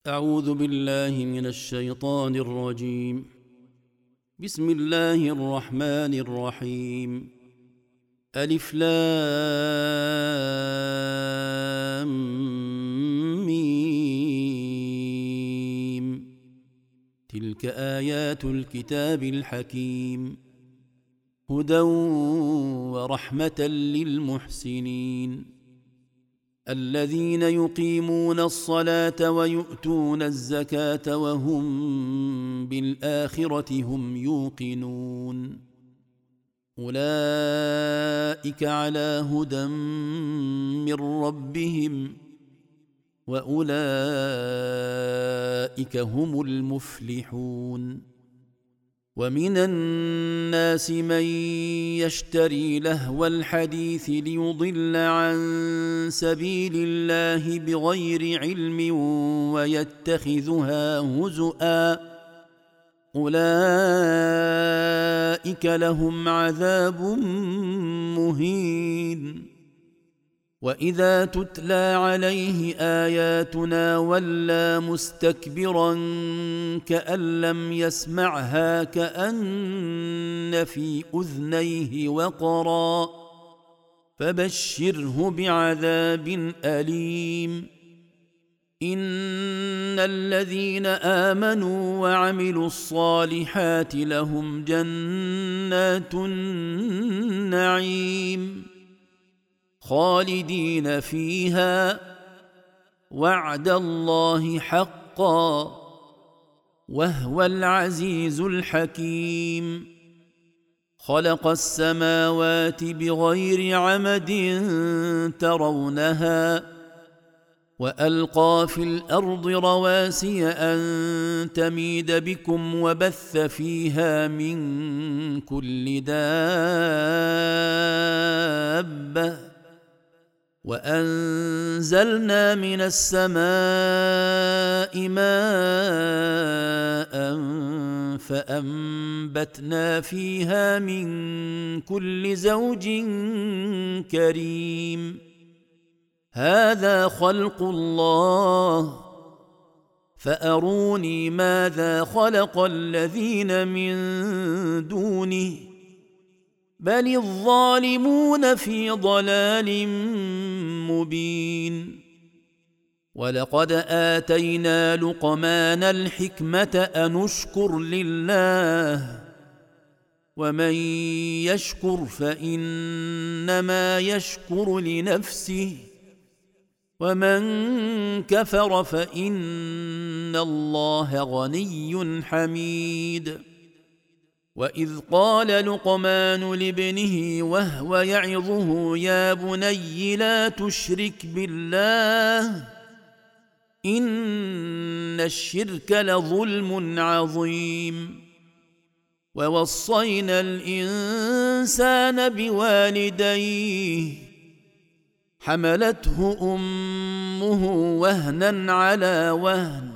أعوذ بالله من الشيطان الرجيم. بسم الله الرحمن الرحيم. ألف لام ميم. تلك آيات الكتاب الحكيم، هدى ورحمة للمحسنين الذين يقيمون الصلاة ويؤتون الزكاة وهم بالآخرة هم يوقنون. أولئك على هدى من ربهم وأولئك هم المفلحون. ومن الناس من يشتري لهو الحديث ليضل عن سبيل الله بغير علم ويتخذها هزؤا، أولئك لهم عذاب مهين. وإذا تتلى عليه آياتنا ولى مستكبرا كأن لم يسمعها كأن في أذنيه وقرا، فبشره بعذاب أليم. إن الذين آمنوا وعملوا الصالحات لهم جنات النعيم خالدين فيها، وعد الله حقا وهو العزيز الحكيم. خلق السماوات بغير عمد ترونها، وألقى في الأرض رواسي أن تميد بكم وبث فيها من كل دابة، وأنزلنا من السماء ماء فأنبتنا فيها من كل زوج كريم. هذا خلق الله، فأروني ماذا خلق الذين من دونه، بل الظالمون في ضلال مبين. ولقد آتينا لقمان الحكمة أن اشكر لله، ومن يشكر فإنما يشكر لنفسه، ومن كفر فإن الله غني حميد. وإذ قال لقمان لابنه وهو يعظه يا بني لا تشرك بالله إن الشرك لظلم عظيم. ووصينا الإنسان بوالديه حملته أمه وهنا على وهن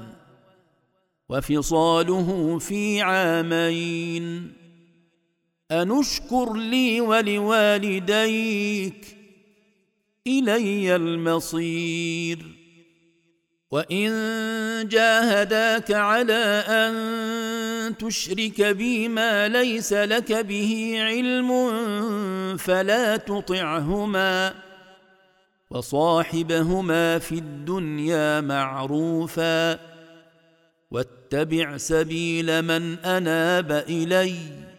وفصاله في عامين أن اشكر لي ولوالديك إلي المصير. وإن جاهداك على أن تشرك بي ما ليس لك به علم فلا تطعهما، وصاحبهما في الدنيا معروفا، واتبع سبيل من أناب إلي،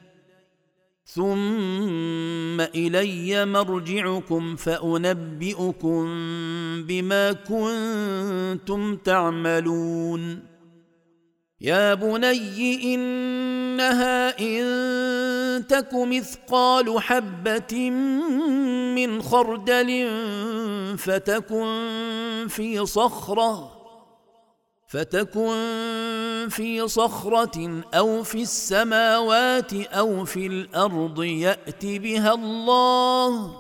ثم إلي مرجعكم فأنبئكم بما كنتم تعملون. يا بني إنها إن تك مثقال حبة من خردل فتكن في صخرة أو في السماوات أو في الأرض يأت بها الله،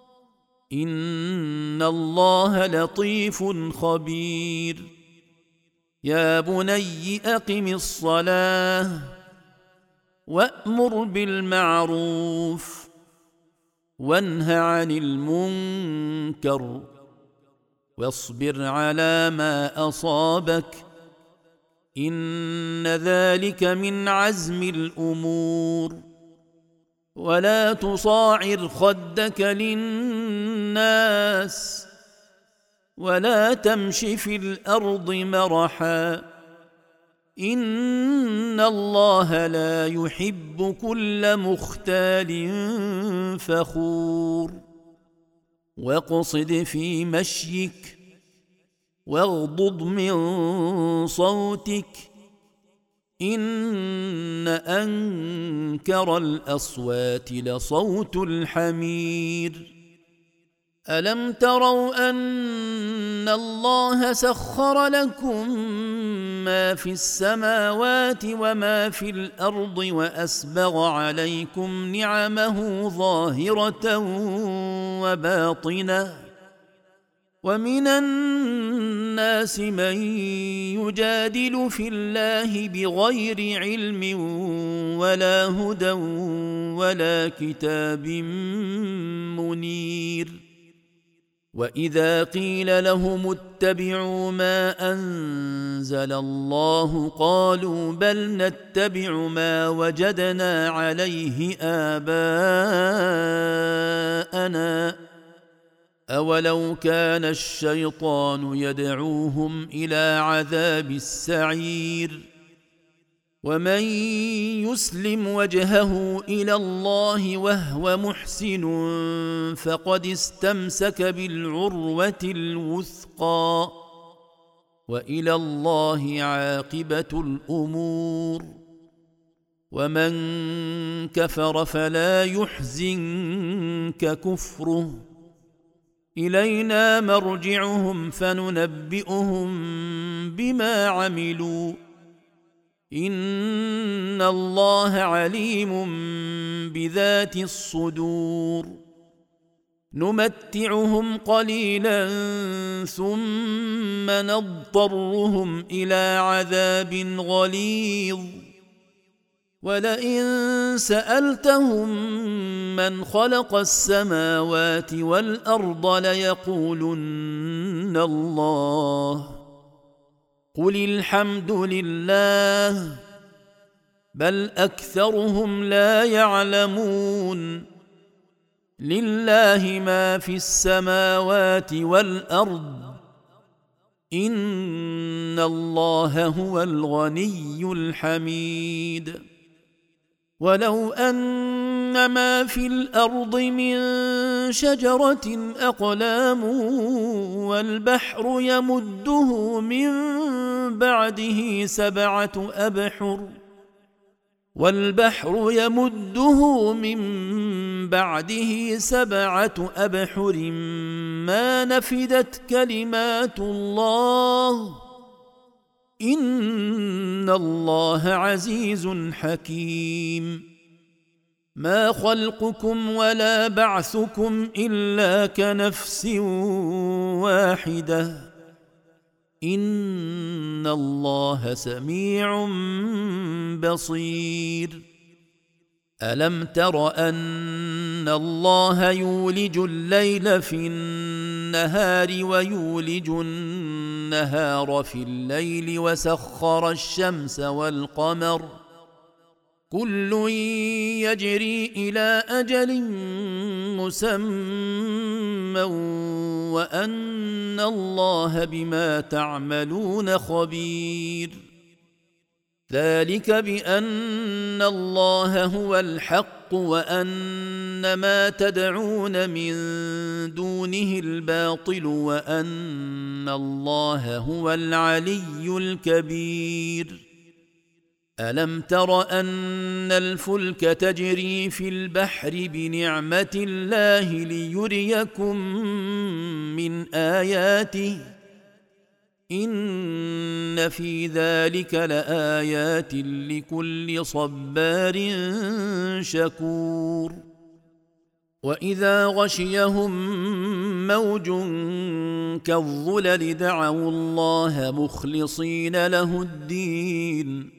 إن الله لطيف خبير. يا بني أقم الصلاة وأمر بالمعروف وانه عن المنكر واصبر على ما أصابك إن ذلك من عزم الأمور. ولا تصاعر خدك للناس ولا تمش في الأرض مرحا إن الله لا يحب كل مختال فخور. واقصد في مشيك واغضض من صوتك إن أنكر الأصوات لصوت الحمير. ألم تروا أن الله سخر لكم ما في السماوات وما في الأرض وأسبغ عليكم نعمه ظاهرة وباطنة ومن الناس من يجادل في الله بغير علم ولا هدى ولا كتاب منير. وإذا قيل لهم اتبعوا ما أنزل الله قالوا بل نتبع ما وجدنا عليه آباءنا أولو كان الشيطان يدعوهم إلى عذاب السعير. ومن يسلم وجهه إلى الله وهو محسن فقد استمسك بالعروة الوثقى وإلى الله عاقبة الأمور. ومن كفر فلا يحزنك كفره إلينا مرجعهم فننبئهم بما عملوا إن الله عليم بذات الصدور. نمتعهم قليلا ثم نضطرهم إلى عذاب غليظ ولئن سألتهم من خلق السماوات والأرض ليقولن الله قل الحمد لله بل أكثرهم لا يعلمون. لله ما في السماوات والأرض إن الله هو الغني الحميد. ولو أن ما في الأرض من شجرة أقلام والبحر يمده من بعده سبعة أبحر ما نفدت كلمات الله إن الله عزيز حكيم. ما خلقكم ولا بعثكم إلا كنفس واحدة إن الله سميع بصير. ألم تر أن الله يولج الليل في النهار ويولج النهار في الليل وسخر الشمس والقمر كل يجري إلى أجل مسمى وأن الله بما تعملون خبير. ذلك بأن الله هو الحق وأن ما تدعون من دونه الباطل وأن الله هو العلي الكبير. ألم تر أن الفلك تجري في البحر بنعمة الله ليريكم من آياته إن في ذلك لآيات لكل صبار شكور. وإذا غشيهم موج كالظلل دعوا الله مخلصين له الدين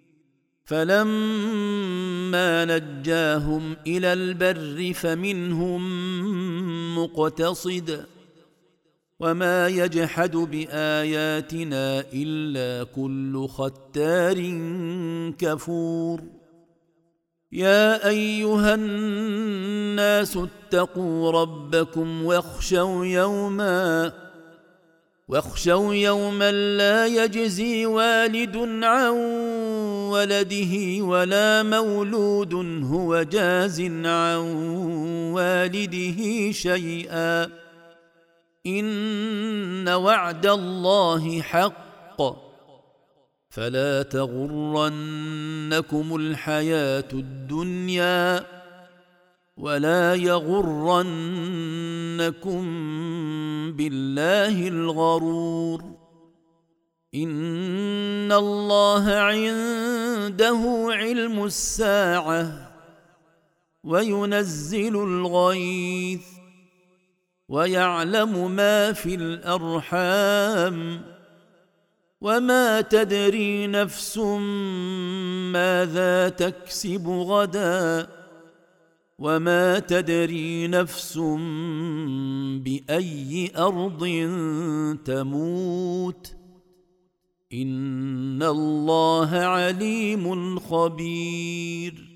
فلما نجاهم إلى البر فمنهم مقتصد وما يجحد بآياتنا إلا كل ختار كفور يا أيها الناس اتقوا ربكم واخشوا يوما لا يجزي والد عن ولده ولا مولود هو جاز عن والده شيئا إن وعد الله حق فلا تغرنكم الحياة الدنيا ولا يغرنكم بالله الغرور إن الله عنده علم الساعة وينزل الغيث ويعلم ما في الأرحام وما تدري نفس ماذا تكسب غدا وما تدري نفس بأي أرض تموت إن الله عليم خبير